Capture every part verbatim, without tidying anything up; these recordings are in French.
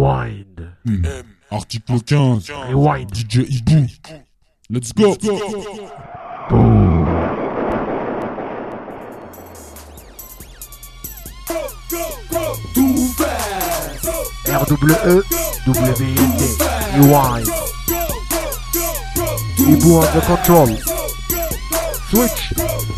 Rewind. Mmh. Article quinze. Rewind. D J Hibou. Let's go. Boom. R W E W N D. Rewind. Hibou on the control. Switch.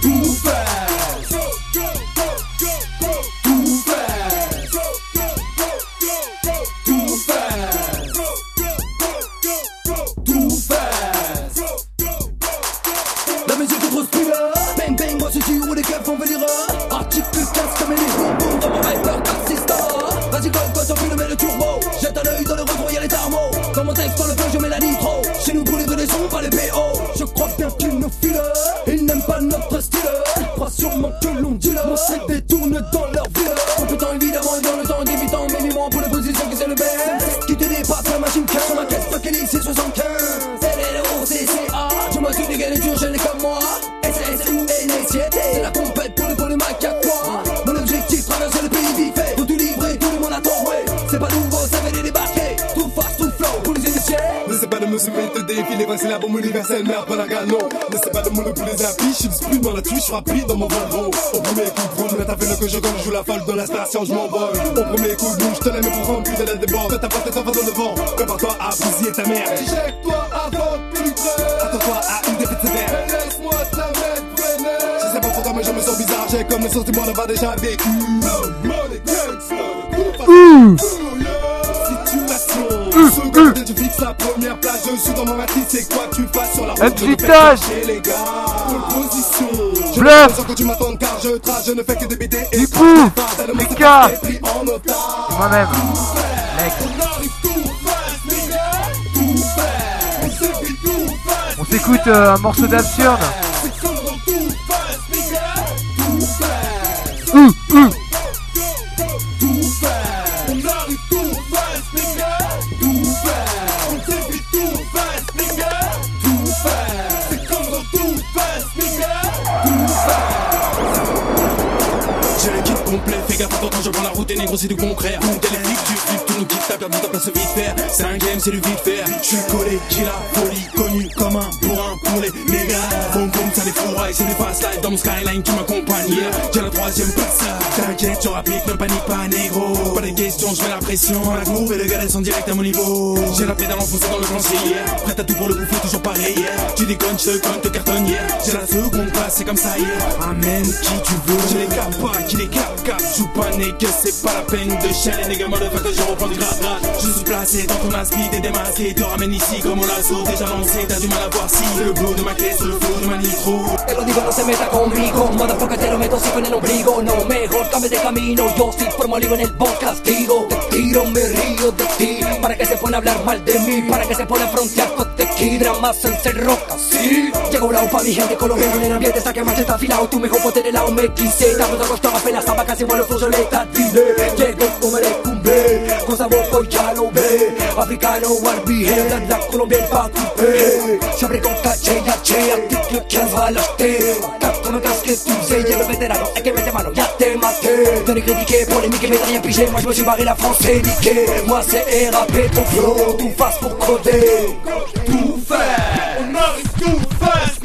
La musique est trop speeder. Bang bang, moi je suis où les keufs font venir. Article quinze comme les boum boum dans mon hyper transistor. Vas-y go, go, t'en le mets le turbo. Jette un œil dans le retour, y'a les thermos. Dans mon texte, dans le feu, je mets la nitro. Chez nous pour livrer des sons, pas les P O. Je crois bien qu'ils nous filent. Ils n'aiment pas notre style. Crois sûrement que l'on dit là. Mon C D tourne dans leur ville. Compétent évidemment, et dans le temps d'évitant. Mais mis-moi pour la position qui c'est le best. Qui te dépasse la machine quinze. Sur ma caisse, fuck Elix, c'est soixante-quinze. C'est les O C C A. Je m'en suis dégalé dur, je l'ai comme moi. S S U et les siétés. C'est la compète pour le pour les mecs à quoi. Mon objectif, traverser le pays vite fait. Faut tout livrer, tout le monde attend, ouais. C'est pas nouveau, ça va les débarquer. Tout fast, tout flow pour les initiés. Ne sais pas de me soumettre, te défiler, voici la bombe universelle, merde, pas la gano. Ne sais pas de me pour les affiches, je plus dans la touche, rapide dans mon vent. Au premier coup de boule, t'as fait le que je gagne, je joue la folle dans la station, je m'envole. Au premier coup de boule, je te l'aime pour remplir de la déborde. T'as pas tête en face dans le vent, prépare-toi à bousiller ta mère. Check-toi avant que tu crèves. Attends-toi à une défaite sévère. Et laisse-moi te la mettre vénère. Je sais pas pourquoi, mais je me sens bizarre, j'ai comme le sentiment d'avoir déjà vécu. No money, gangster, seconde, tu fixes la première place. Je suis dans mon matrice, c'est quoi que tu fasses sur la route? Je Putain, chez les gars. Position. Je bluff. sens que tu m'attends car je trace, je ne fais que débiter. Et Hibou, Mika, pris en otage. moi-même. Mec, On arrive tout fast, nigga. Tout fast. On s'évite tout fast. on s'écoute euh, un morceau d'absurde. C'est comme dans tout fast, nigga. Tout fast. Ouh, ouh. Tout fast. On arrive tout fast, nigga. Tout fast. On s'évite tout fast, nigga. Tout fast. C'est comme dans tout fast, nigga. Tout fast. J'ai le kit complet, fais gaffe quand je prends la route et négro c'est du concret. T'es les flics, tu flippes, tout nous quitte, t'as perdu ta place vite faire. C'est un game, c'est du vite faire. J'suis collé, j'ai la folie, connu comme un bourrin pour les mégas. Boum boum, ça des fourrailles, c'est des fast life dans mon skyline qui m'accompagne. Yeah. J'ai la troisième place, t'inquiète, tu rappliques, ne panique pas négro. Pas de questions, j'mets la pression, la groove et le gars sont direct à mon niveau. J'ai la pédale enfoncée dans le plancher, yeah. Prête à tout pour le bouffer, toujours pareil, yeah. Tu déconnes, j'te conne, te cartonne, yeah. J'ai la seconde place, c'est comme ça, yeah. Amène qui tu veux, j'ai les capas, qui les cap cap. Joue pas nègre, c'est pas la peine de chialer, nègre, motherfucker, je reprends du grave grave. Je suis placé dans ton aspi, t'es démasqué, te ramène ici comme on l'assaut. Déjà lancé, t'as du mal à voir si le flow de ma clé sur le flow de ma nitro. E lo dico non se meta conmigo, motherfucker te lo meto siempre en el ombligo. No mejor cambie de camino, yo sí formo lío en el bon castigo. Te tiro, me río de ti, para que se pone a hablar mal de mí, para que se pone a frontear con tequila, más encerroca, sí. Llegó la upa, mi gente colombiana en el ambiente, saque más está afilado, tu mejor pote de lado me quise. Dame otro costado, apenas estaba casi bueno, fluyo letal, dile. Llegó como el cumbe, con sabor hoy ya lo ve. Africano, arbije, la la colombiana pa' coupé. Se abre con caché y haché, artículo que balaste. Capto me casque tu sais, lleve veterano, hay que meter mano, ya te maté. Te critiqué, polémique, mais rien pigé. Moi je me suis barré la France et niqué. Moi c'est R A P, ton flow, tout face pour coder. Tout faire, on arrive tout fast.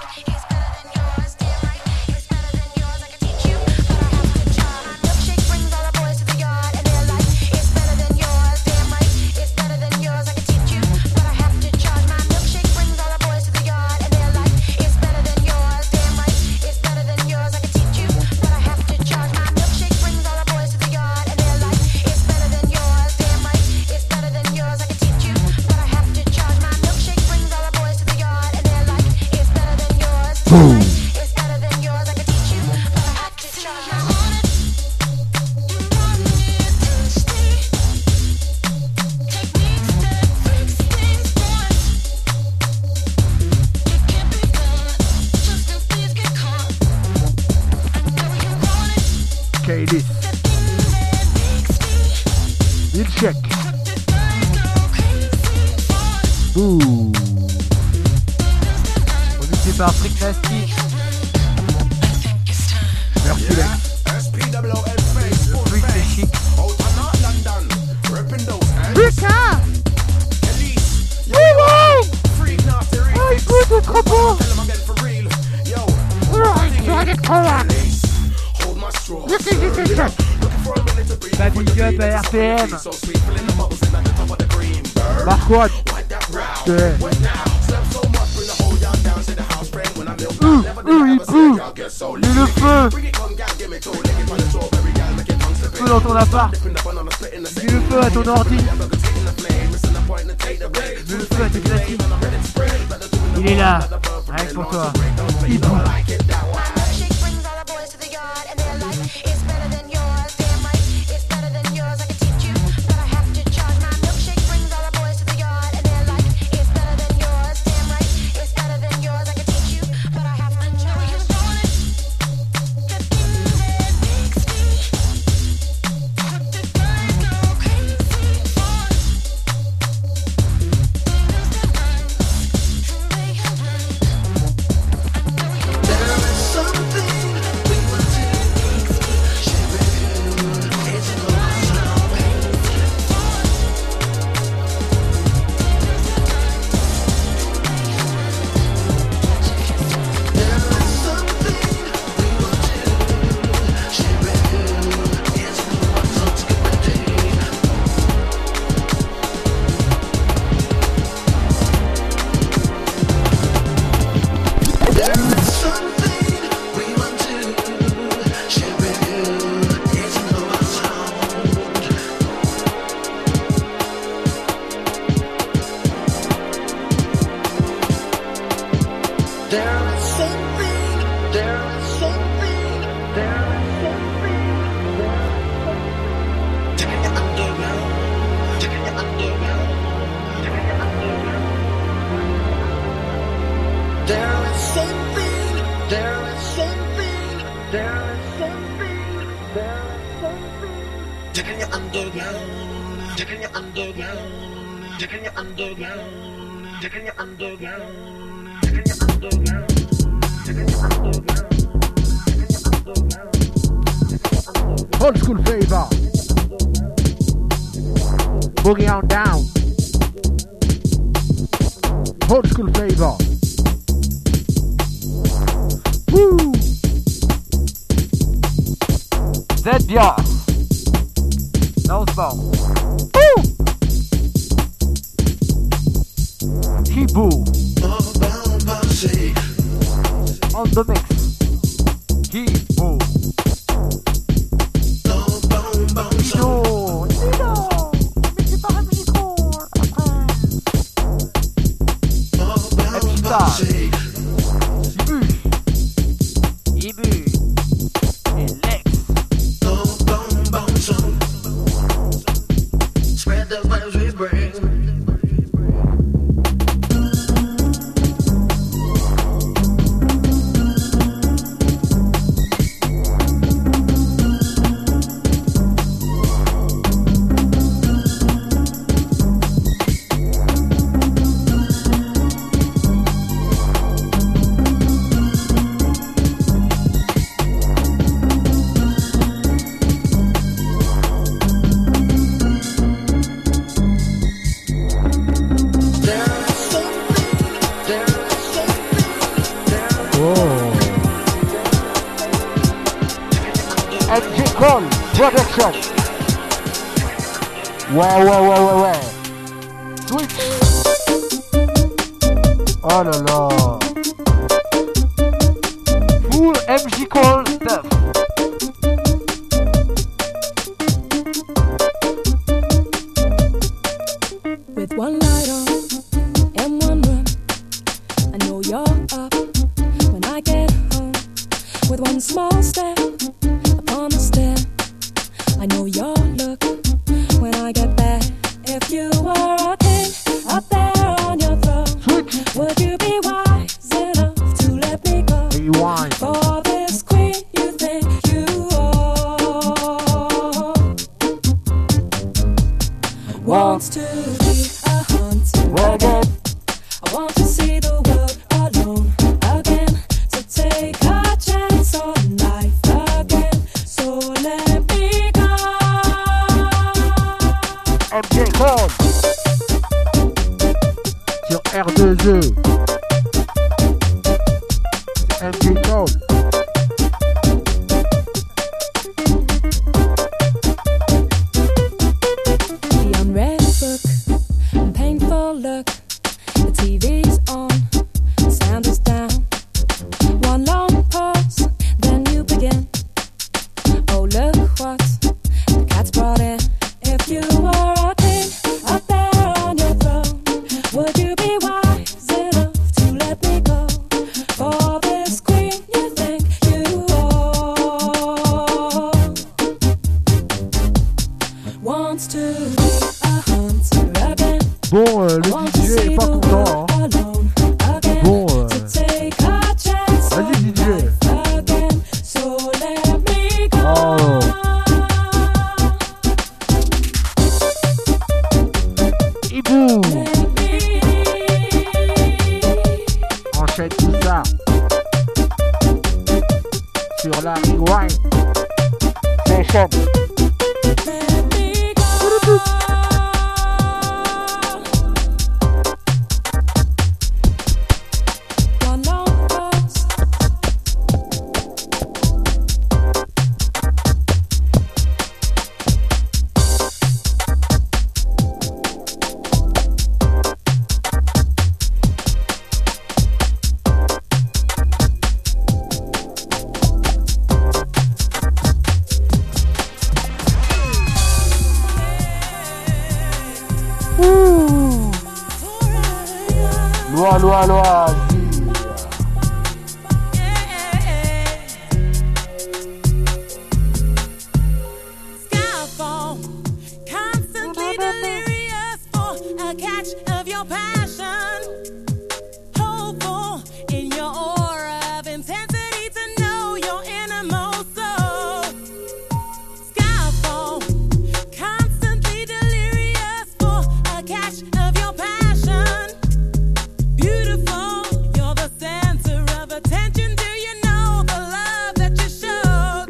Boom. K-List. Milkshake. Boom. Mixé par Freak Nasty. Merci Lex. Le Freak c'est chic. Putain! Oh, écoute, le crapaud! Bah, big up à R P M! Marquardt! Ouais! Ouh, ouh, il pue! Et le feu! Feu dans ton appart! Mets le feu à ton ordi! Mets le feu à tes classiques! Il est là! Rien que pour toi! Il pue! Old school flavor. Boogie on down. Old school flavor. Woo. Z bien. Là on se bat. Woo. Kibo. On the mix. Kibo. Nino, Nino, mais c'est pas un micro après. Epita, Ibu, Ibu, et Lex. Spread the vibes we bring. Production. Ouais, ouais, ouais, ouais, ouais. Switch. Oh là là. Full M J Cole stuff. With one light on and one room, I know you're up when I get home. With one small step upon the stair, I know your look when I get back. If you were a king up there on your throne, Switch. Would you be wise enough to let me go? Rewind. For this queen you think you own wants to be a hunter again. I want to see the world alone again, to take a chance on life again. So let me go. M J Cole. Sound sur R deux E. M J Sound. The unread book and painful look. The T V's on, the sound is down. One long pause, then you begin. Oh, look what the cat's brought in. If you were a king up there on your throne, would you be wise enough to let me go for this queen you think you own? Wants to be a hunter again. Bon, euh, le D J est pas content. Hein. Bon, euh... vas-y D J. Oh. Hibou. Enchaîne tout ça sur la rewind. Session. Loa, loa, loa. Skyfall, constantly delirious for a catch of your passion. Hopeful in your aura of intensity to know your innermost soul. Skyfall, constantly delirious for a catch of your passion. Beautiful, you're the center of attention. Do you know the love that you showed?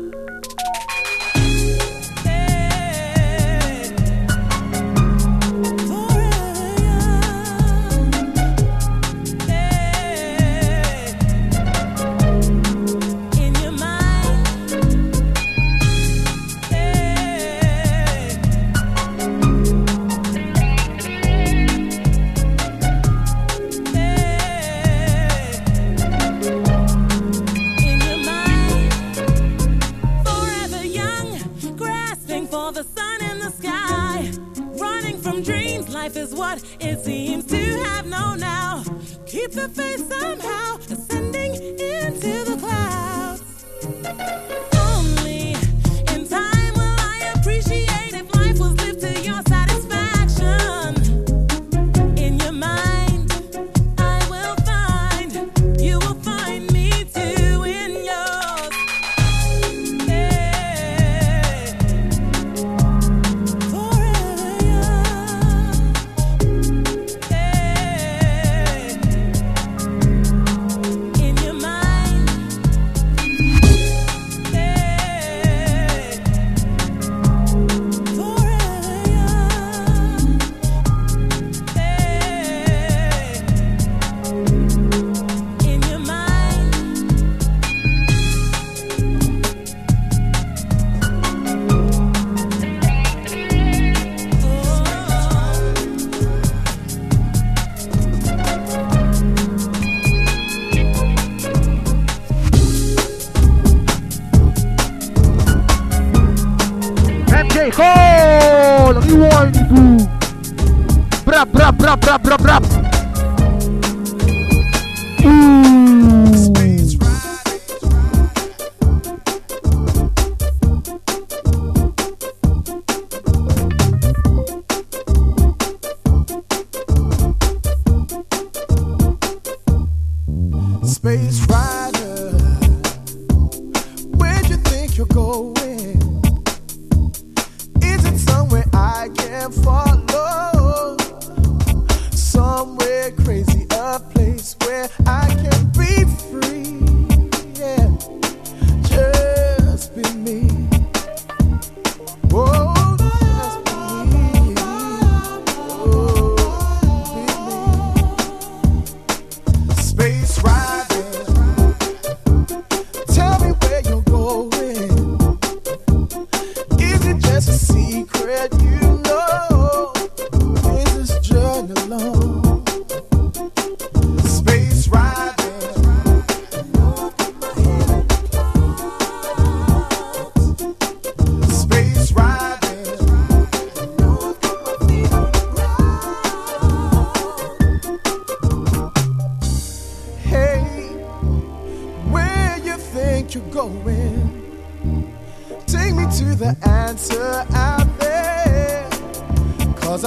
Hey, forever young. Hey, in your mind. Hey, in your mind, forever young, grasping for the sun in the sky, running from dreams. Life is what it seems to have no now. Keep the faith somehow, ascending into the clouds. Only in time will I appreciate if life was lived to your satisfaction. In your mind, I will find, you will find me too in yours. Hey, forever young. Hey, in your mind. Hey, forever young. Hey, in your mind. M J Cole, rewind Hibou. Brap, brap, brap, brap, brap, brap. Ouh. Space Rider, where'd you think you're going? Is it somewhere I can follow? Somewhere crazy, a place where I can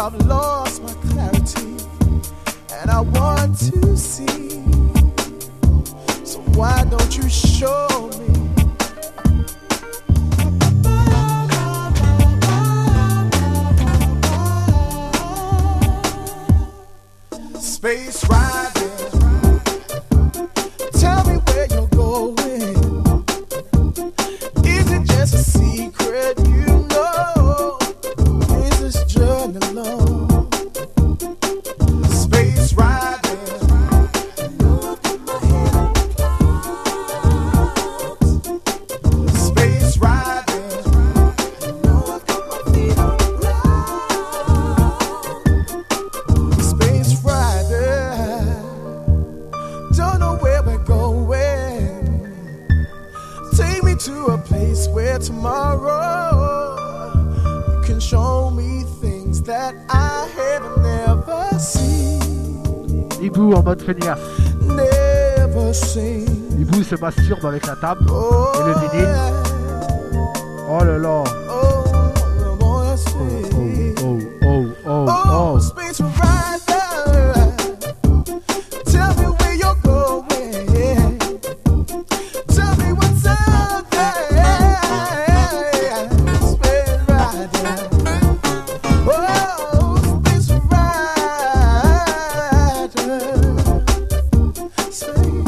I've lost my clarity, and I want to see. So why don't you show me? Space riding, tell me where you're going. Is it just a secret you know? Is this journey long? Space riding, space riding, space riding. Don't know where we're going. Take me to a place where tomorrow you can show me things that I have never seen. Hibou en mode feignasse. Never seen. Hibou se masturbe avec la table Oh, et le vinyle. yeah. Oh là là. Oh, I wanna Oh, see. oh, oh, oh, Oh, oh. space rider, tell me where you're going. Tell me what's out there. Space rider, oh, space rider, space.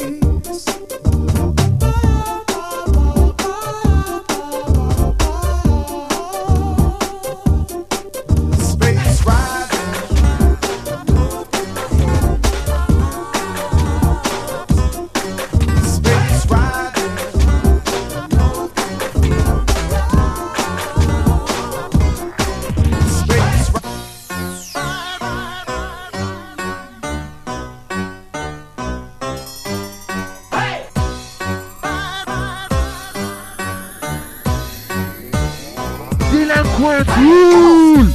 Space riding, space riding, space riding. Délinquant cool.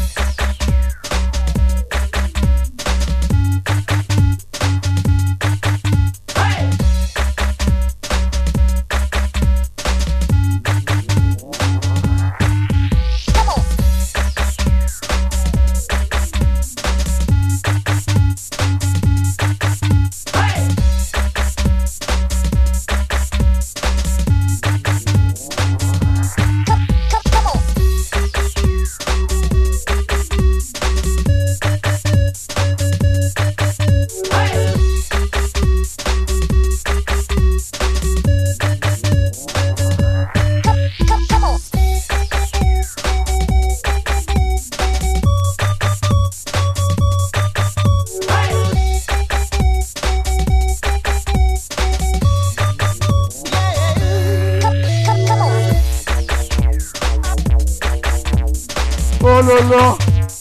Oh là là.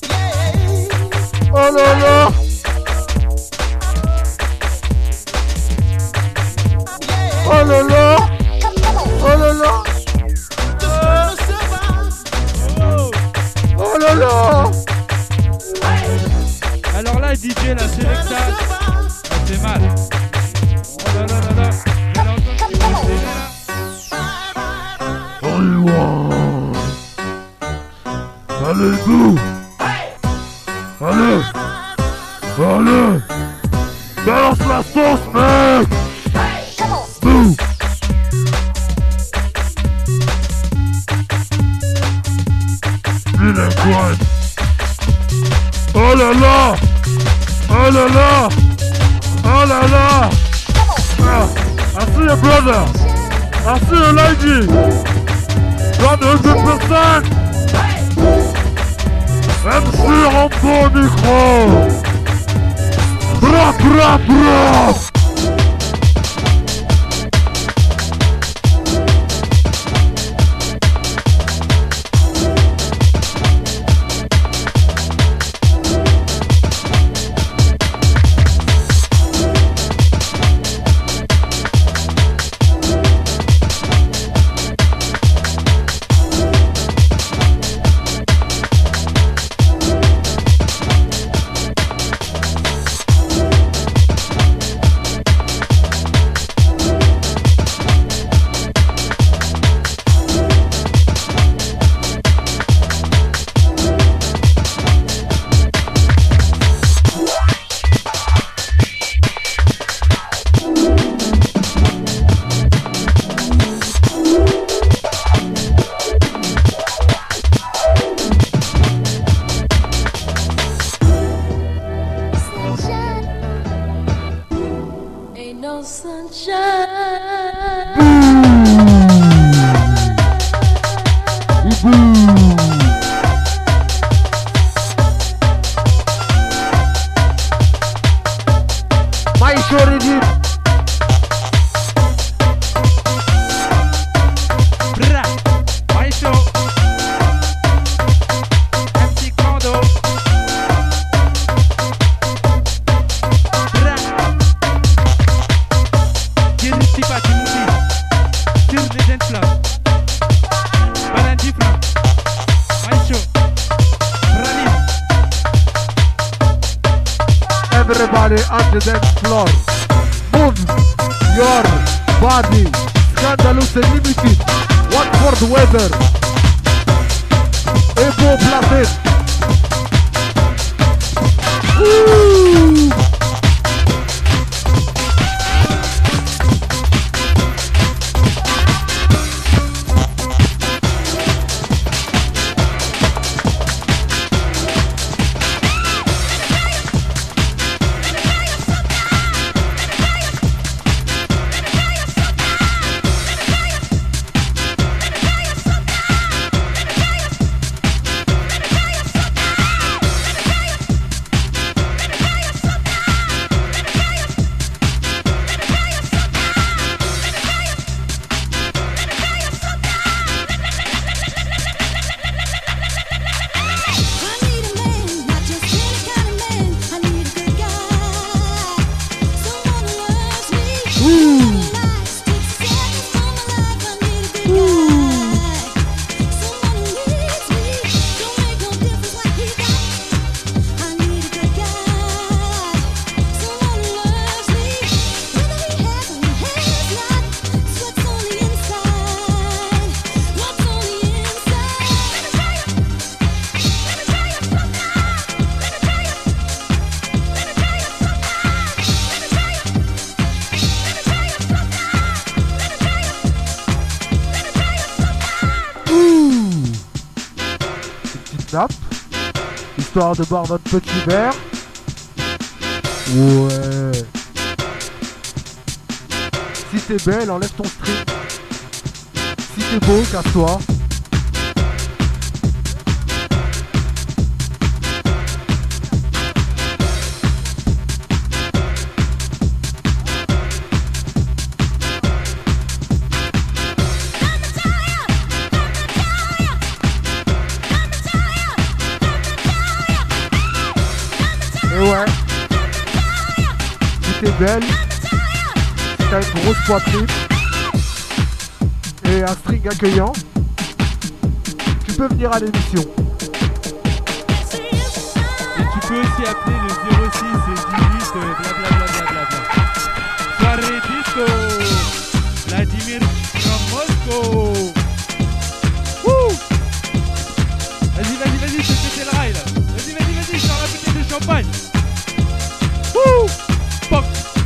Oh là là. Oh là là. Oh là là. Oh là là. Alors là, D J, la sélecta, ça fait mal. Oh là là là là. Vous allez entendre ce qui va se faire, là. Allez, allez, vous. Allez. Allez. Balance la sauce, mec. Bouh. Délinquant. Oh là là. Oh là là. Oh là là. Ah, I see you, brother. I see you, lady. one hundred percent. M C Rambo micro. Bra bra bra. Everybody on the dance floor. Move your body. Scandalous and limited. One for the weather. Et pour placer. Woo! Histoire de boire notre petit verre. Ouais. Si t'es belle, enlève ton string. Si t'es beau, casse-toi. Ouais. Si t'es belle, si t'as une grosse poitrine et un string accueillant, tu peux venir à l'émission. Et tu peux aussi appeler le zéro six dix-huit blablabla. Soirée disco, Vladimir from Moscow. Wouh. Vas-y, vas-y, vas-y, je te fais le rail là. Vas-y, vas-y, vas-y, je t'en répète de champagne. Wouh! Fuck!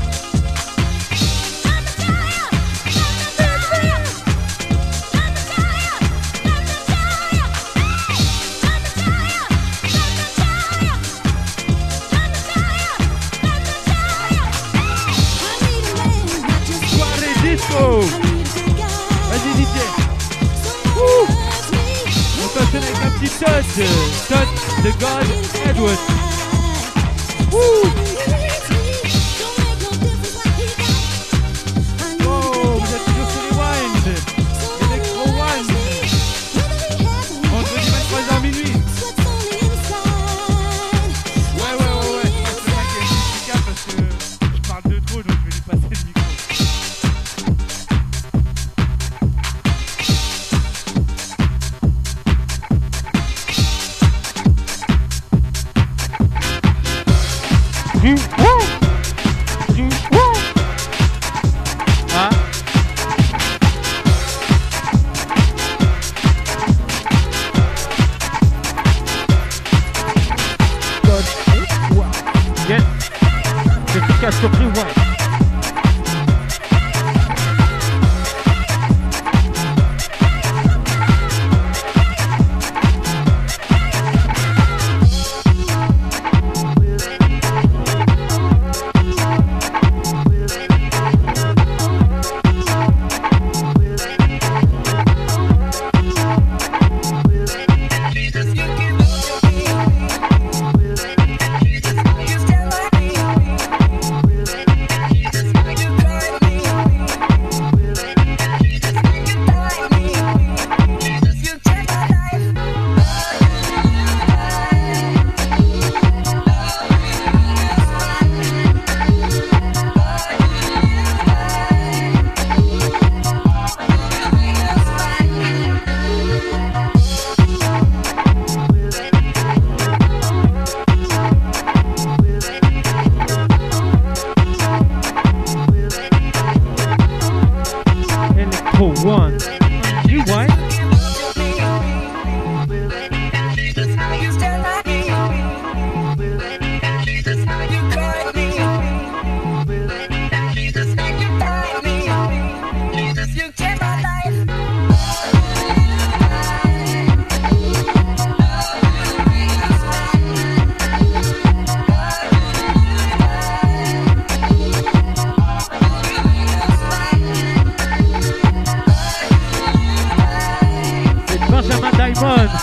Soirée disco! Vas-y, D J! Wouh! On t'enchaîne avec un petit touch! Touch de God Edward! Wouh!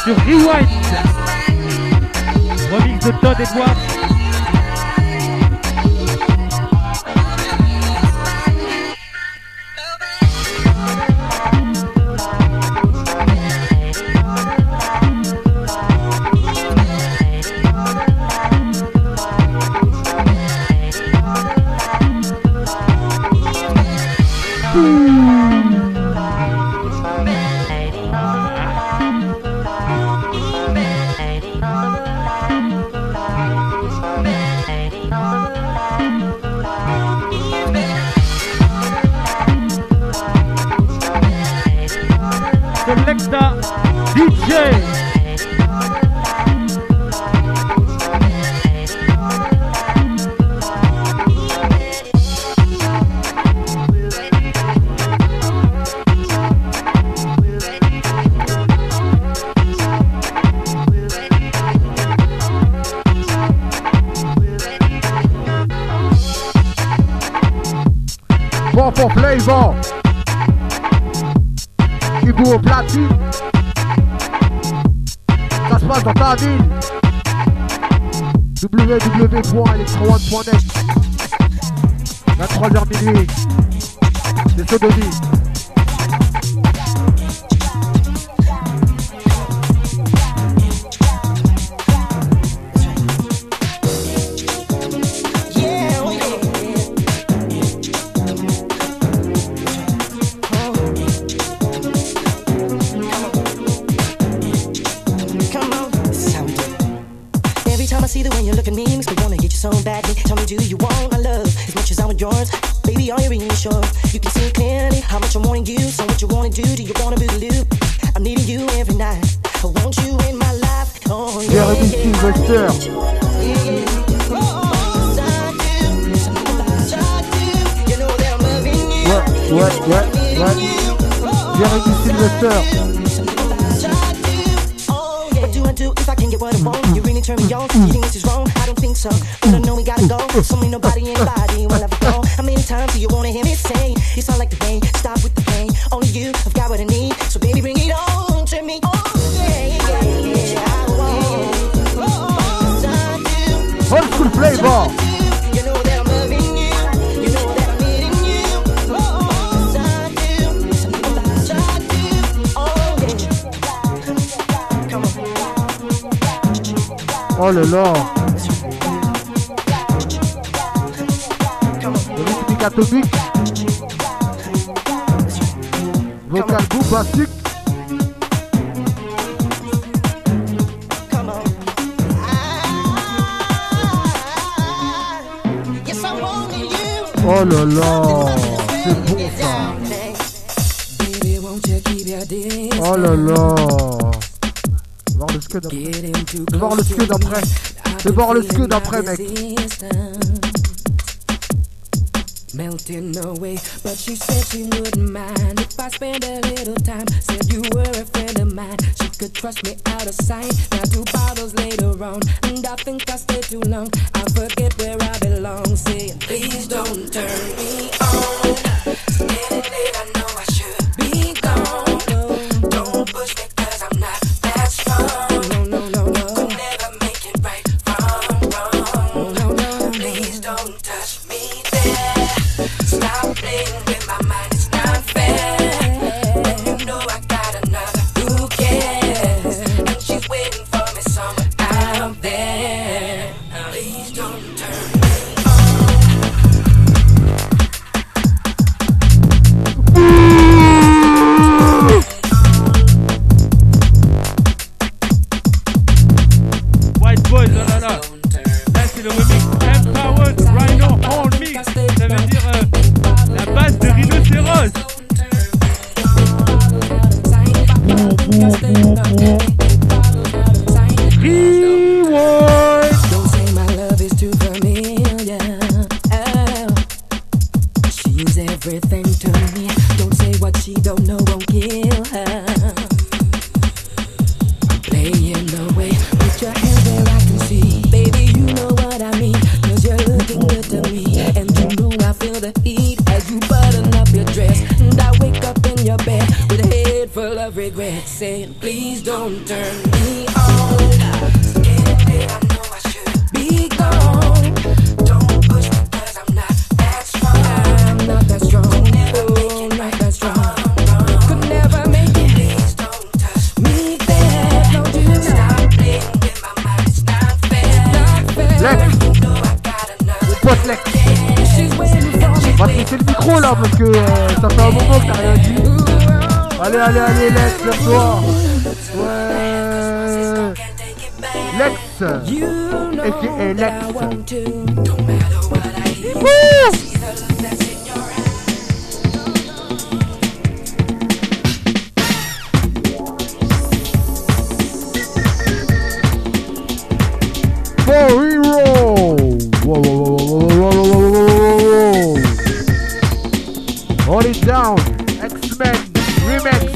sur Rewind. Remix de Todd Edwards. Selecta D J. Bon pour Flavor. Ibu au platine. Ça se passe dans ta ville. w w w point electro one point net. vingt-trois heures minuit. C'est Sodomie. So badly, tell me, do you want my love as much as I want yours? Baby, are you really sure? You can see clearly how much I'm wanting you. So what you wanna do? Do you wanna boogaloo? I'm needing you every night. I want you in my life. Oh yeah, Jeremy yeah, Sylvester. yeah, yeah. Oh, I do, I do. You know that I'm loving you. Ouais, ouais, ouais, ouais. Jeremy Sylvester. What do I do if I can't get what I want? You really turn me on. You think this is wrong? I don't think so. But I know we gotta go. So ain't nobody, anybody will ever go. How many times do you wanna hear me say? You sound like the rain. Stop with the pain. Only you have got what I need. So baby, bring it on. Turn me on. Yeah, yeah, yeah. I want. Oh, I do. Old school Flavor. You know that I'm loving you. You know that I'm needing you. Oh, I do. I do. Oh, yeah. Come on. Oh là là. Le rythmique atomique. Vocal bout basique. Oh là là. C'est bon ça. Oh là là. Voir le scud après. Je vais voir le scud après. Je vais voir le scud après, mec. Melting away, but she said she wouldn't mind if I spend a little time. Said you were a friend of mine, she could trust me out of sight. Now two bottles later on, and I think I stayed too long. I forget where I belong, saying please don't turn me on. It's getting late, I know I should be gone. Don't push me 'cause I'm not that strong. No, no, no, no. You could never make it right from wrong. No, no, no. Please don't touch me there. Stop playing with my mind, it's not fair. You know I got another who cares, and she's waiting for me somewhere out there. Please don't turn me on. don't turn me on. Anything I know I should be gone. Don't push me cause I'm not that strong. I'm not that strong. Oh, not that strong. Could never make it. Please don't touch me there. Don't you stop playing with my mind. It's not fair. Not fair. Lex. You know I got enough. Mon pote Lex. She's waiting for me. On va te laisser le micro là parce que euh, ça fait un moment que t'as rien dit. Allez, allez, allez, Lex, lève-toi. Ouais. Lex. A K A Lex. Wouh. For hero. Whoa, whoa, whoa, whoa, whoa, whoa, whoa, whoa. Hold it down. X-Men Remix.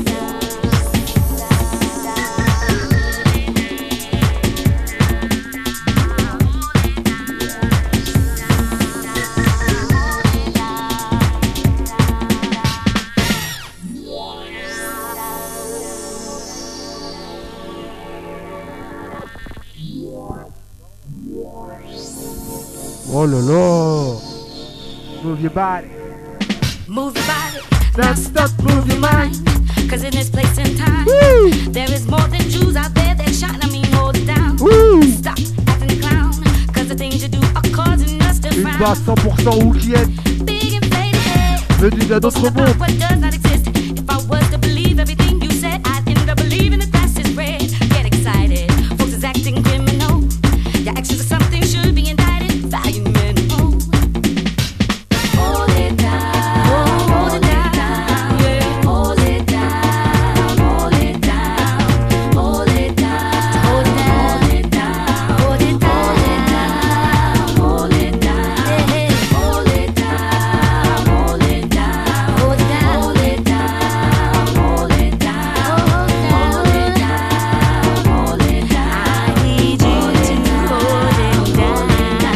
Oh là là. Move your body. Move your body. Now stop, move your mind. Cause in this place and time, Woo. There is more than Jews out there that shine. I mean, hold it down. Woo. Stop acting a clown. Cause the things you do are causing us to Une frown. base cent pour cent Wookienne. Big inflated head. Venue d'un autre monde. What does not exist. If I was to believe everything you said, I'd end up believing the grass is red. Get excited. Folks is acting criminal. Your actions are something should be indicted. Value minimal. Hold it down. Hold it down. Yeah. Hold it down. Hold it down. Hold it down. Hold it down. Hold it down. Hold it down. Hold it down. Hold it down. Hold it down. Hold it down. Hold it down. Hold it down. Hold it down. I need you to hold it down.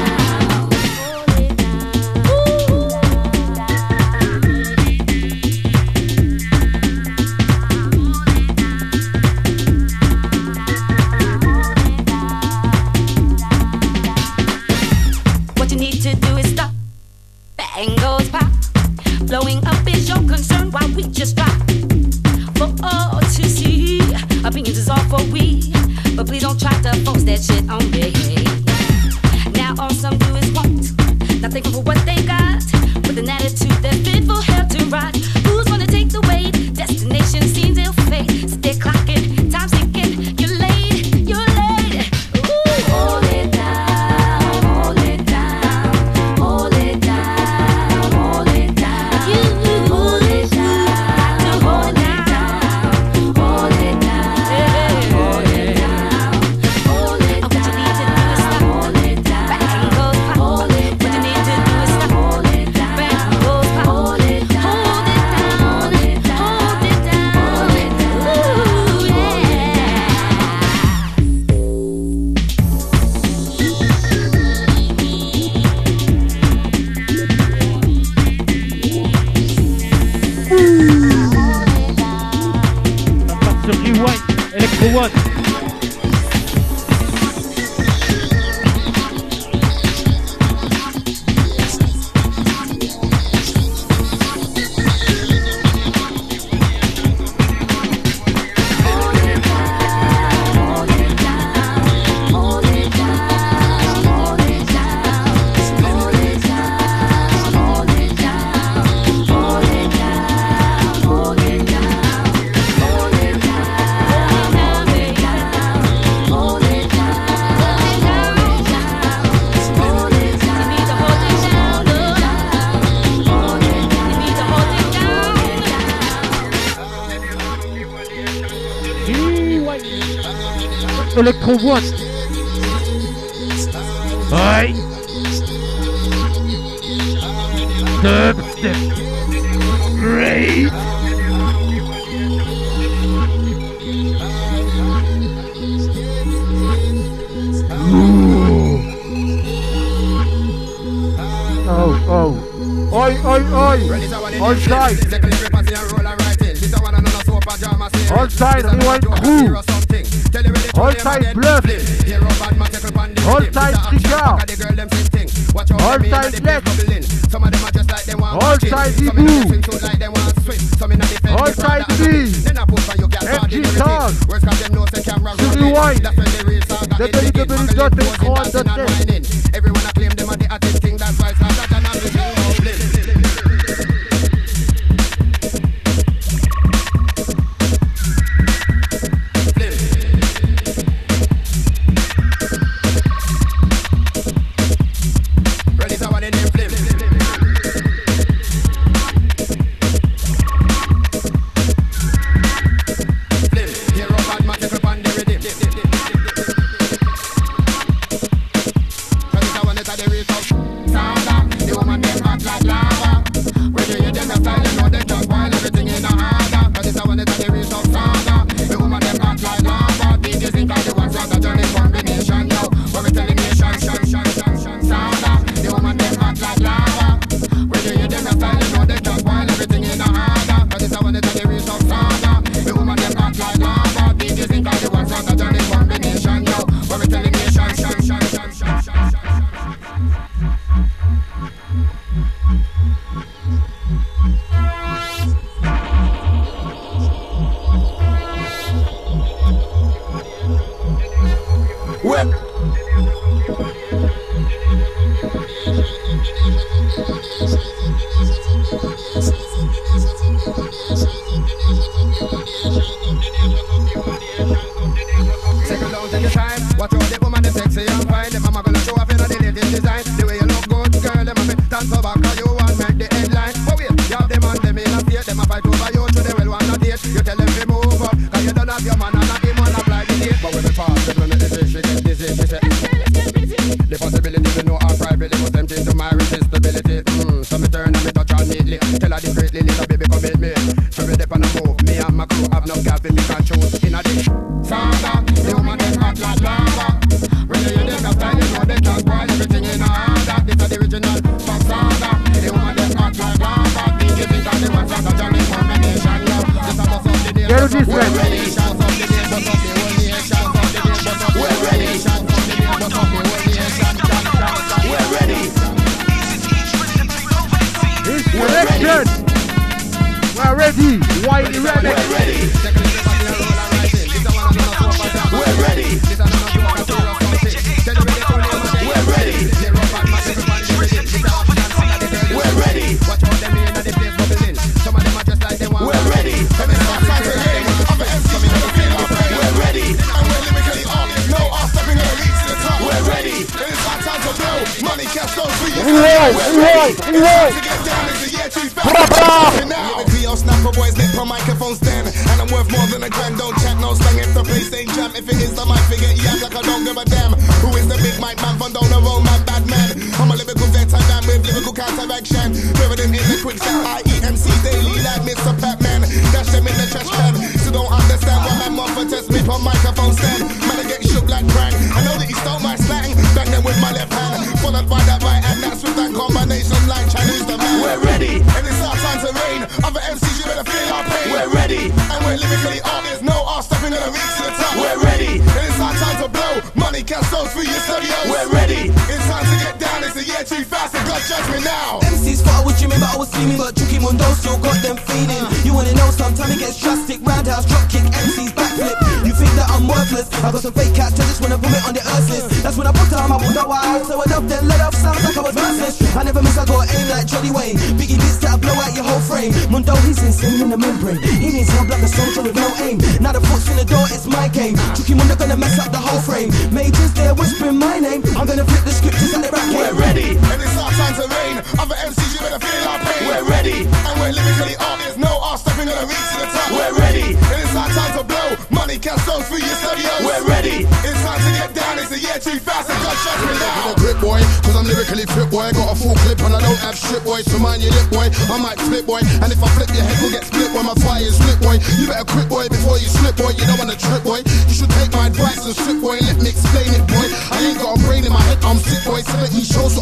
What you need to do is stop. Bang goes pop. Blowing up is your concern while we just drop. For all to see. Opinions is all for we. But please don't try to force that shit on me. Now all some do is want. Not thankful for what they got. With an attitude that's fit for hell to rot. Who's gonna take the weight? Destination seems ill fate. Sit there clocking, time's ticking. You're late, you're late. Ooh. Hold it down, hold it down, hold it down, hold it down. You hold it down, to hold it down, hold it down, hold it down, hold it down. What you need to do is stop, hold it down. Bang goes pop, hold it down. What you need to do is stop, hold it down. Bang goes pop, hold it down, hold it down, hold it down, hold it down. Ooh, yeah. Ça part sur Rewind, Electro One. Electro One. Aïe. Dubstep. Great. Oh, oh. Oi, oi, oi. All side. All side, Rewind crew. All time bluff. All time tricard. All time net. All time dibou. All time D. M G Sound. Suzy White. w w w dot electron dot net. Everyone I claim them are the hottest thing. That's why it's harder than I'm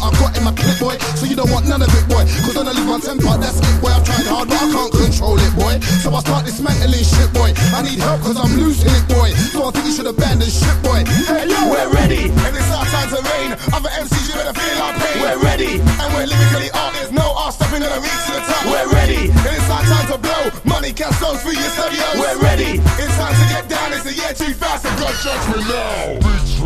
So you don't want none of it, boy. Cause when I lose my temper, that's it, boy. I've tried hard, but I can't control it, boy. So I start dismantling shit, boy. I need help cause I'm losing it, boy. So I think you should abandon shit, boy. Hey yo, we're ready. And it's our time to reign. Other M Cs, you better feel our pain. We're ready. And we're lyrically art. There's no art stopping at the reach to the top. We're ready. And it's our time to blow. Money can sound through your studios. We're ready. It's time to get down. It's the year two thousand. God judge me now.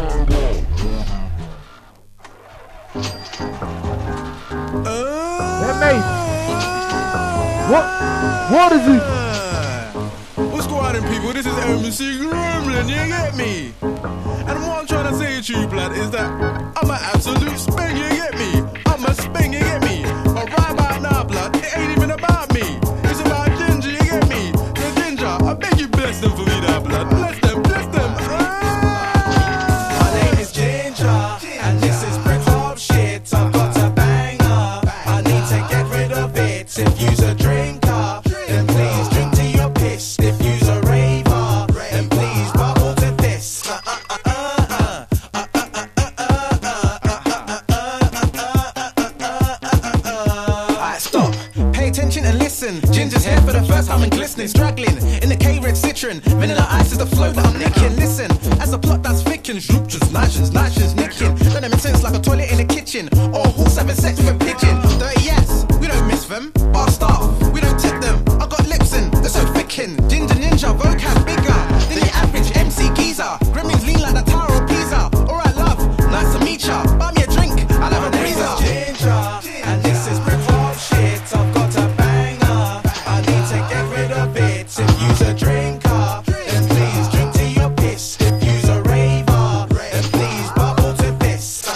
Hey mate, what? What is it? What's going on, people? This is M C Gremlin, you get me? And what I'm trying to say to you, blood, is that I'm an absolute speng, you get me? I'm a speng, you get me? But right about now, blood, it ain't even about me. It's about Ginger, you get me? So Ginger, I beg you bless them for me now, blood. Bless them, bless them. My name is Ginger, and this is Prince of Shit. I've got a banger, I need to get rid of it. If you's a drinker, then please drink to your piss. If you's a raver, then please bubble to this. Alright, stop. Pay attention and listen. Ginger's here for the first time and glistening, struggling in the K-Red Citron. Vanilla ice is the flow that I'm nicking. Listen, as the plot that's thicken, shoop just lashes, lashes, nicking. Don't make sense like a toilet in the kitchen, or who's having sex with a pigeon. Dirty yes, we don't miss them. Bar staff, we don't tip them. I got lips in, they're so thickin'. Ginger ninja, vocab bigger than the average M C geezer. Gremlins lean like the Tower of Pisa. Alright, love, nice to meet ya. Buy me a drink, I'll have a breezer. Ginger, and this is Prince of Shit. I've got a banger, I need to get rid of it. If you's a drinker, then please drink to your piss. If you's a raver, then please bubble to this.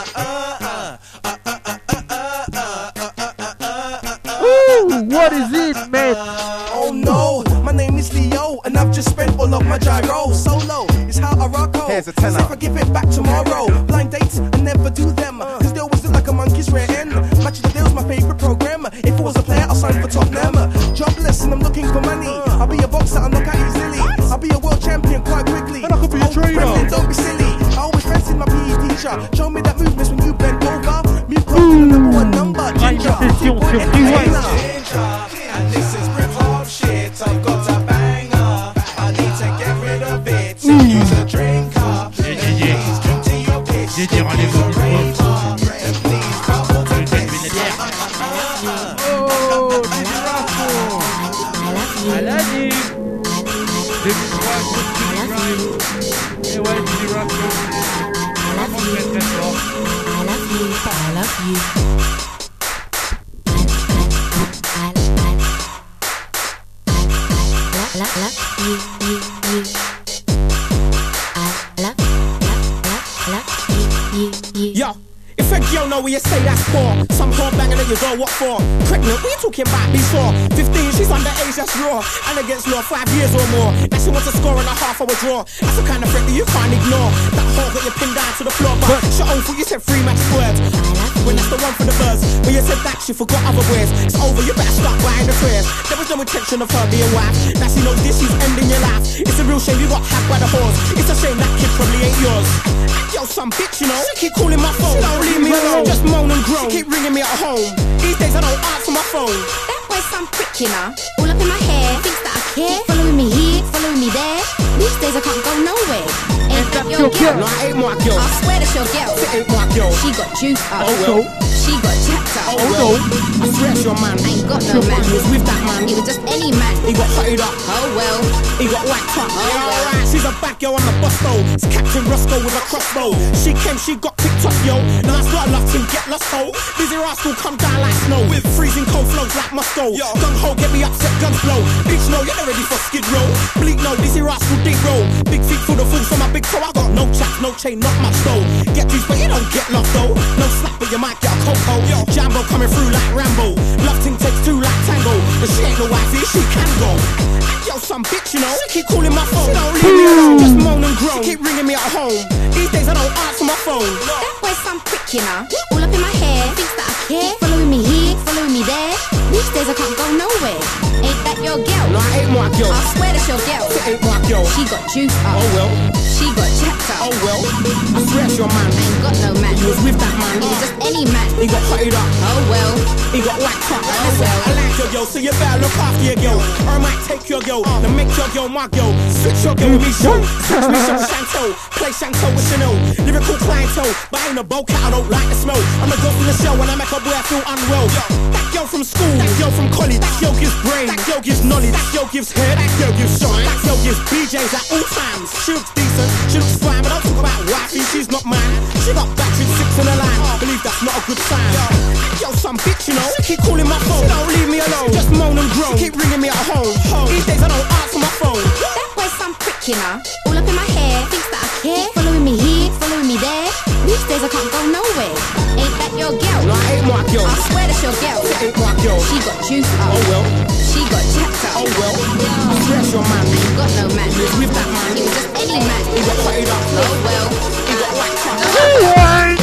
Ooh, what is it, man? Oh no, my name is Leo, and I've just spent all of my gyro solo. It's how I rock. Here's a tenner. Say if I give it back tomorrow. Blind dates, I never do them, cause they always look like a monkey's rear end. Match of the Deal's my favorite program. If I was a player, I'll sign for Tottenham. Jobless and I'm looking for money. I'll be a boxer, I'll knock out easily. I'll be a world champion quite quickly. And I could be a trainer. Gremlin, don't be silly. I always fancied my P E teacher. Show me that movements when you bend over. Move close to the number one number. Ginger, session sur Freeway. And this is Prince of Shit. I've got a banger, I need to get rid of it. If you's a drinker, then please drink to your piss. If you's a raver, then please bubble to this. Oh, Didi Rasco. Alani. deux mille trois, Good City Drive. Et ouais, Didi Rasco, c'est vraiment très très fort. I love you, I love you. I love, love you, you, you. I love, love, love, love you, you, you. Yo, if a girl know where you say that's poor, some whore banger that you go, what for? Pregnant, what you talking about before? fifteen, she's underage, that's raw. And against law, five years or more. Now she wants a score and a half hour draw. That's the kind of threat that you can't ignore. That whore got you pinned down to the floor, but shut own foot, you said three match words. When that's the one for the buzz. When you said that, she forgot other words. It's over, you better start buying the prayers. There was no intention of her being wife. Now she knows this, she's ending your life. It's a real shame you got hacked by the whores. It's a shame that kid probably ain't yours. And yo, some bitch, you know, she keep calling my phone. She don't leave me alone, just moan and groan. She keep ringing me at home. These days I don't answer my phone. That boy's some prick, you know. All up in my hair, thinks that I care. Following me here, following me there. These days I can't go nowhere. Ain't that your girl? No, I ain't my girl. I swear that's your girl. It ain't my girl. She got juice up. Oh well. She got chapped up. Oh well. I swear it's your man. I ain't got no man. He was with that man. He was just any man. He got hotted up. Oh well. He got whacked up. Oh yeah, well. alright. She's a bad girl on the bus though. It's Captain Roscoe with a crossbow. She came, she got picked up, yo. Now I start love team, get lost, ho. Busy rascal come down like snow. With freezing cold flows like Moscow. Gung ho, get me upset, guns blow. Bitch, no, you're not ready for skid row. Bleak, no, busy rascal, deep roll. Big feet full of fools on my big toe. I got no chaps, no chain, not much though. Get juice, but you don't get love though. No slap, but you might get a cocoa. Jambo coming through like Rambo. Love ting takes two like Tango. But she ain't no wifey, she can go. And yo, some bitch, you know. She keep calling my phone. She don't leave me alone, just moan and groan. She keep ringing me at home. These days I don't answer my phone. That boy's some prick, you know. All up in my hair, thinks that I care. Following me here, following me there. These days I can't go nowhere. Ain't that your girl? No, I ain't my girl. I swear that's your girl. It ain't my girl. She got juice up. Oh well. She got chapped up. Oh well. I swear it's your man. I ain't got no man. He was with that man. He was just any any man. He got hotted up. Oh well. He got whacked up. Oh well. I like your girl, so you better look after your girl. Or I might take your girl, then make your girl my girl. Switch your girl with me show. Switch me show Chantel. Play Chantel with Chanel. Lyrical clientele, but I ain't a bow cat, I don't like the smell. I'm a girl from the shell when I make a boy I feel unwell. That girl from school, that girl from college, that girl gives brain, that girl gives knowledge, that girl gives hair, that girl gives shine, that girl gives B Js at all times. She looks decent, she looks fine, but don't talk about wifey, she's not mine. She got battered six in a line, believe that's not a good sign. Yo, some bitch, you know, she keep calling my phone, don't leave me alone, just moan and groan, she keep ringing me at home. These days I don't answer my phone. That boy's some prick, you know, all up in my hair, thinks that I care, following me here, following me there. These days I can't go nowhere. Ain't that your girl? No, I ain't my girl. I swear that's your girl. It ain't my girl. She got juice up. Oh well. She got jacked up. Oh well. Yo. I swear that's your man. I ain't got no man. He was with that man. He was just any man. He got putted up. Oh well. He got whacked up. Hey,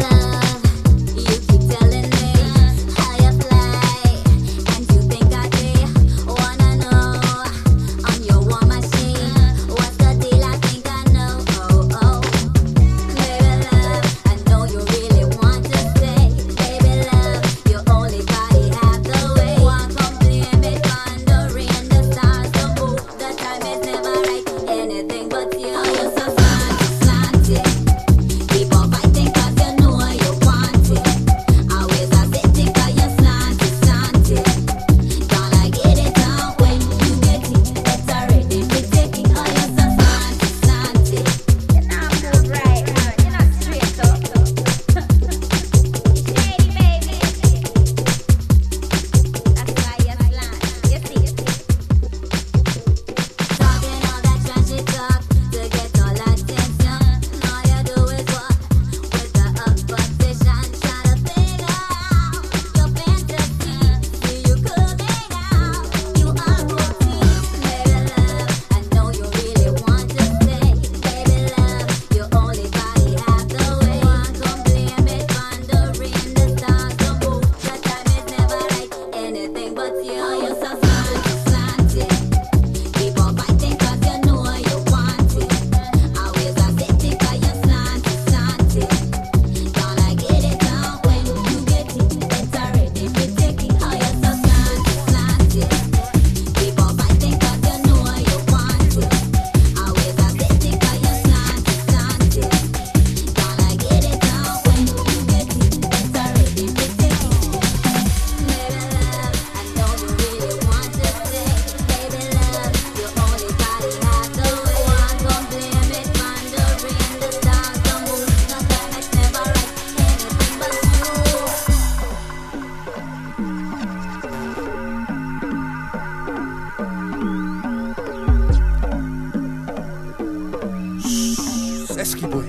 Esky boy.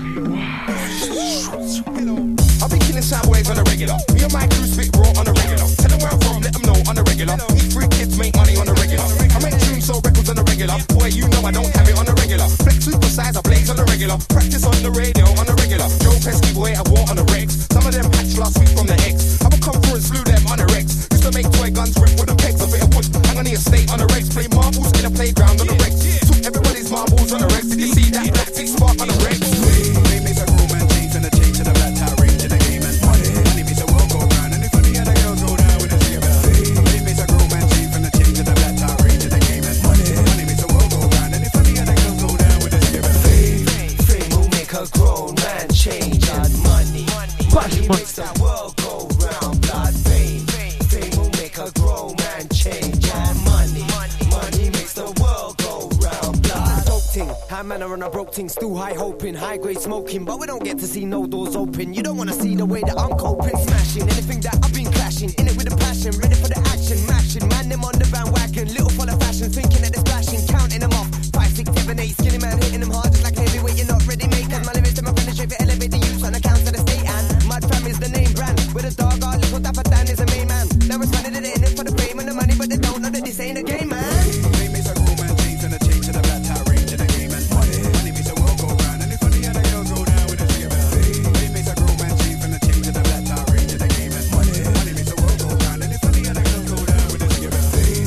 I've been killing sideways on a regular. Me and my crew spit raw on a regular. Tell them where I'm from, let them know on a regular. Eat free kids, make money on a regular. I make tunes, so records on a regular. Boy, you know I don't have it on a regular. Flex super size, I blaze on a regular. Practice on the radio on a regular. Joe Pesky boy, I war on the Rex. Some of them hatched last week from the X. I would come through and slew them on a Rex. Used to make toy guns with wooden pegs, a bit of wood. Hang on the estate on a Rex. Play marbles in a playground on the Rex. Took everybody's marbles on the Rex. Did you see that black tick spark on the Rex? Makes the world go round. Blood, fame, fame will make a grown man change. And money, money makes the world go round. Blood. Dope ting, high manner on a broke ting, still high hoping, high grade smoking, but we don't get to see no doors open. You don't wanna see the way that I'm coping, smashing anything that I've been clashing, in it with a passion, ready for the action, mashing, man them on the bandwagon, little full of fashion, thinking that they're splashing, counting them off, five, six, seven, eight, skinny man hitting them hard just like a heavyweight. You're not ready, mate, cause my lyrics to my penetrate for elevate the youth on account of the state and Mad Fam is the name brand. With a dog, our little dapper Dan is the main man. Now it's funny that they're in it for the fame and the money, but they don't know that this ain't a game, man. Fame is a grown man change and a change to the black tie range in the game and money. Money makes the world go round and it's funny how the girls go down with the shit about fame. Fame is a grown man change and a change to the black tie range in the game and money. Money makes the world go round and it's funny how the girls go down with the shit about fame.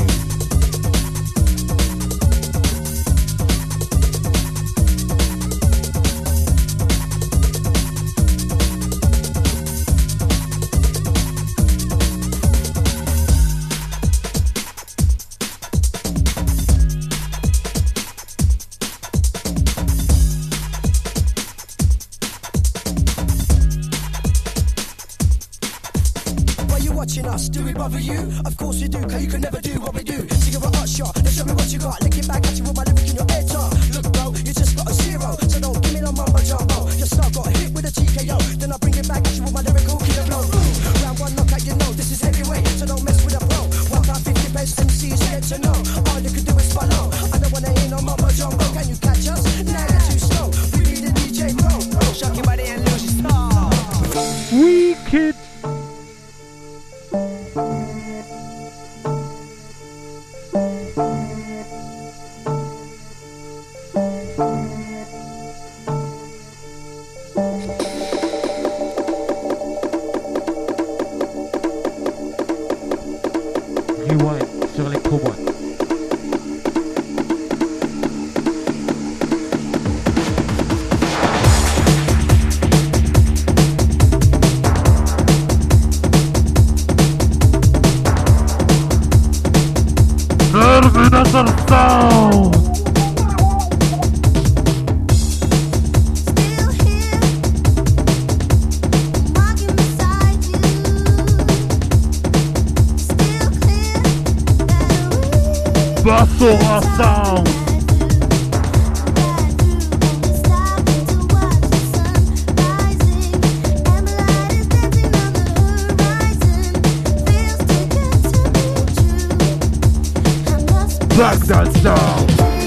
watching us. Do we bother you? Of course we do, cause you can never do what we do. So you're a hot shot, let's show me what you got. Lick it back at you with my lyric in your ear top. Look bro, you just got a zero, so don't give me no mumbo jumbo. Your star got hit with a T K O, then I bring it back at you with my lyrical killer blow. Ooh, round one knockout, you know this is heavyweight, so don't mess with a pro. One time fifty best M Cs you get to know. All you can do is follow. I don't wanna hear no mumbo jumbo. Can you catch us? Nah, you're too slow. We need a D J pro. Shock your body and lose your star. Wicked. Rewind sur l'électro-boîte. Terminator Sound. Basora Sound. Baghdad Sound.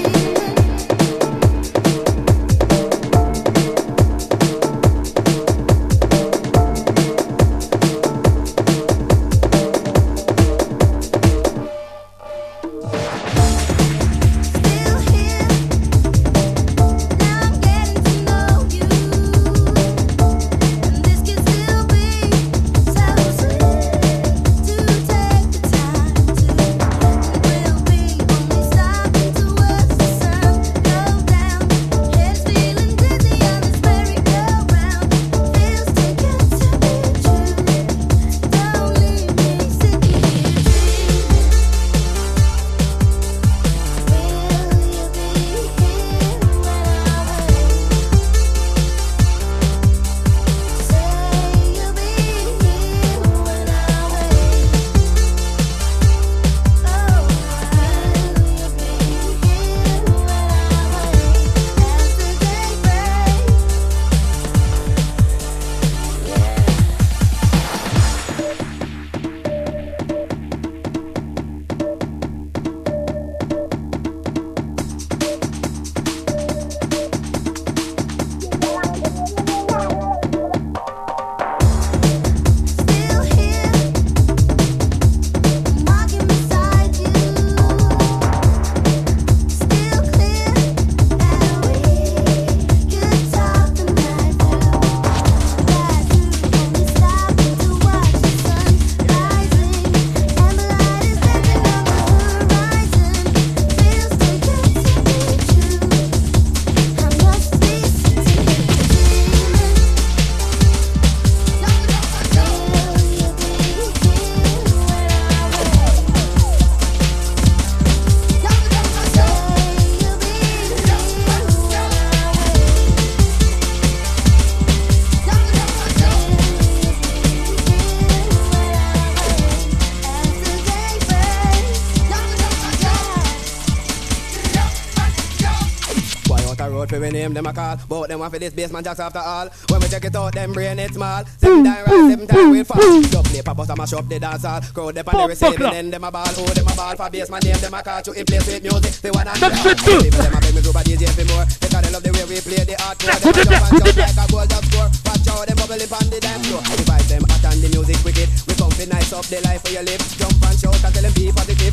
We name them a call, but them want for this baseman jacks after all. When we check it out, them brain it small. Seven time right, seven time we fall. Double play, pop us a mash up the dance hall. Crowd them on the receiving end, them a ball. Oh, them a ball for baseman name, them a call to in place with music. They want to know. People them a beg me to D J for more. Because they love the way we play the hardcore. Them a jump and jump like a goal just score. Watch out, them bubble up on the dance floor. We vibe them hot and the music wicked. We come to nice up the life for your live. Jump and shout and tell them be positive.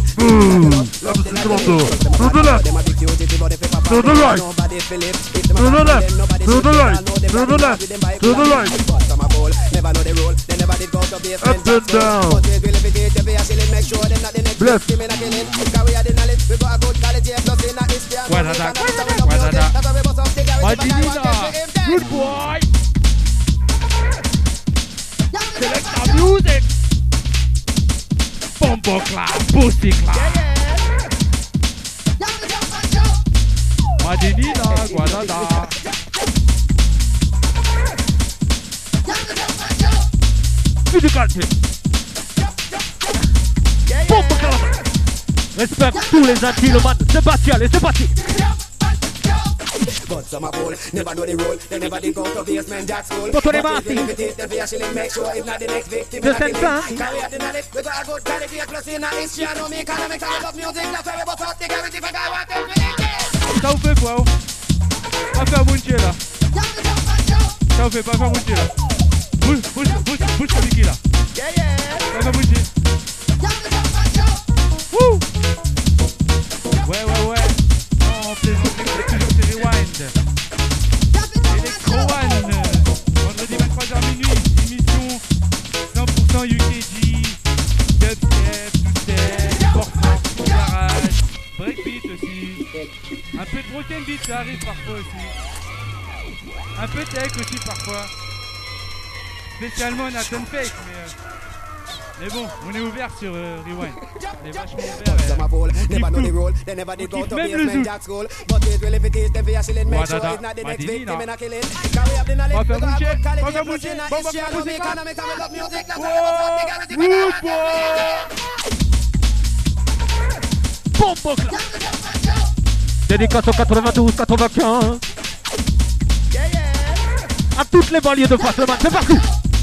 Love the life. Them a big fugitive, but if you pop up, nobody feel it. To the left, to the right, to the left, to the right. Never know the role, they never did go to be a friend. Up and down. Make sure they're not the next. Left. Give me a killing. Because we are the knowledge. We got a good quality. Plus in a history. Guadada, Guadada. Madinina. Good boy. Select the music. Bumbo class, pussy class. Madinina, Guadada. Difficulty. Respect tous les antilopes. C'est parti, allez, c'est parti. But some a fool, never know the rule. They never did go to basement jack school. But what But about if you it? live it, then we actually make sure it's not the next victim. The in a same killing. time. Carry out the knowledge, we got a good quality plus in our history. I know me economics, I love music. That's why we bust out the guarantee for God want to be. Ça vous fait quoi oh? Pas faire bouger là. Ça vous fait pas faire bouger là. Bouge, bouge, bouge, bouge ce Mickey là. Yeah, yeah. Pas faire bouger. Wouh. Ouais, ouais, ouais. Non, on plaisante, c'est toujours c'est Rewind. Electro One. Vendredi vingt-trois heures minuit. Émission cent pour cent U K G. Dubstep, two-step, pop-up, garage, breakbeat aussi. Un peu de broken beat, ça arrive parfois aussi. Un peu tech aussi parfois. Spécialement Nathan Fake, mais, euh, mais bon, on est ouvert sur euh, Rewind. On est vachement ouvert. Some a fool, On never know the kiffe rule. tout. They never did On go kiffe to même le basement zouk. jack school. But it will if it is, then we actually make sure Wadada, it's not the next Madini, victim non. in a killing. Carry up the knowledge, On va we faire got a bouger, good quality on va faire plus bouger, in our on va history. faire I know me bouger. economics, I love music. That's why we bust out the guarantee for Good God want to be. Bombo clap. Dédicace au quatre-vingt-douze quatre-vingt-quinze. À toutes les banlieues de Fasselman, c'est parti.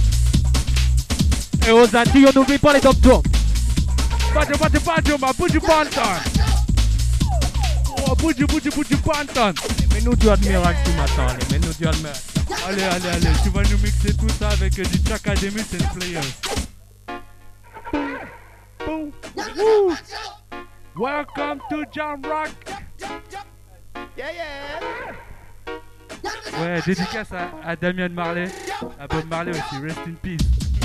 Et aux Antilles, on n'oublie pas les docteurs. Badjo, badjo, badjo, ma bouge du pantan. Oh, bouge, bouge, bouge du pantan. Mais nous du admiral qui m'attend, mais nous du admiral. Allez, allez, allez, tu vas nous mixer tout ça avec euh, du Chakademic and Players. Boom, boom, woo. Welcome to Jam Rock. Yeah, yeah. Ouais, dédicace à, à Damien Marley, à Bob Marley aussi, rest in peace.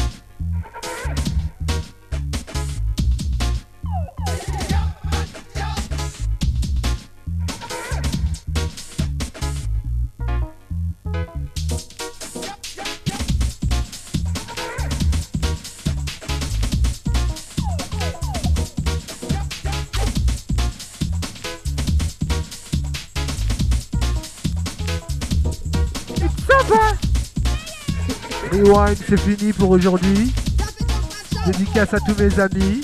Rewind, c'est fini pour aujourd'hui. Dédicace à tous mes amis.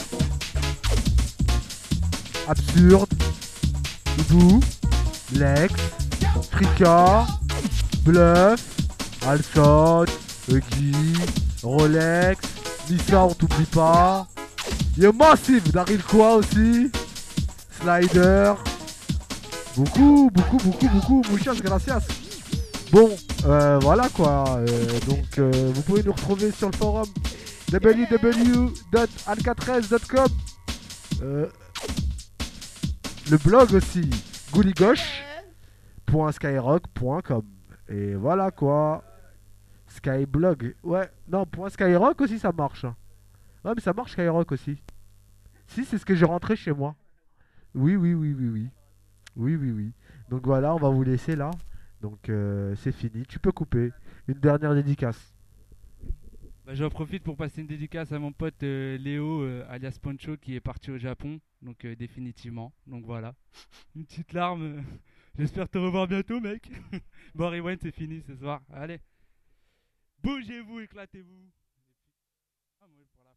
Absurde, Doudou, Lex, Frika, Bluff, Alson, Huggy, Rolex, Nissa, on t'oublie pas. Il y a Massive, Daryl Quoi aussi. Slider. Beaucoup, beaucoup, beaucoup, beaucoup. Muchas gracias. Bon, euh, voilà quoi. Euh, donc, euh, vous pouvez nous retrouver sur le forum w w w point alcatraz point com. Euh, le blog aussi, gouligoche point skyrock point com. Et voilà quoi. Skyblog. Ouais, non, point Skyrock aussi ça marche. Ouais, mais ça marche Skyrock aussi. Si, c'est ce que j'ai rentré chez moi. Oui, oui, oui, oui, oui. Oui, oui, oui. Donc voilà, on va vous laisser là. Donc euh, c'est fini, tu peux couper. Une dernière dédicace. Bah, j'en profite pour passer une dédicace à mon pote euh, Léo, euh, alias Poncho, qui est parti au Japon, donc euh, définitivement. Donc voilà, une petite larme. euh, J'espère te revoir bientôt, mec. Bon, Rewind, c'est fini ce soir. Allez, bougez-vous, éclatez-vous. Ah, moi, pour la